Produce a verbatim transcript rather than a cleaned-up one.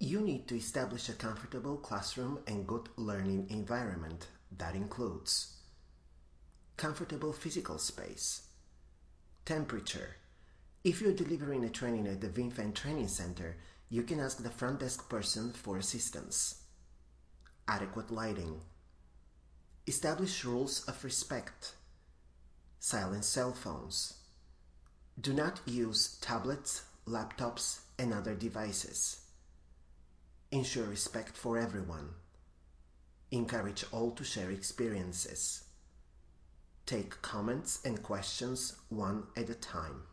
You need to establish a comfortable classroom and good learning environment. That includes comfortable physical space, temperature. If you're delivering a training at the VinFan Training Center, you can ask the front desk person for assistance. Adequate lighting. Establish rules of respect. Silence cell phones. Do not use tablets, laptops, and other devices. Ensure respect for everyone. Encourage all to share experiences. Take comments and questions one at a time.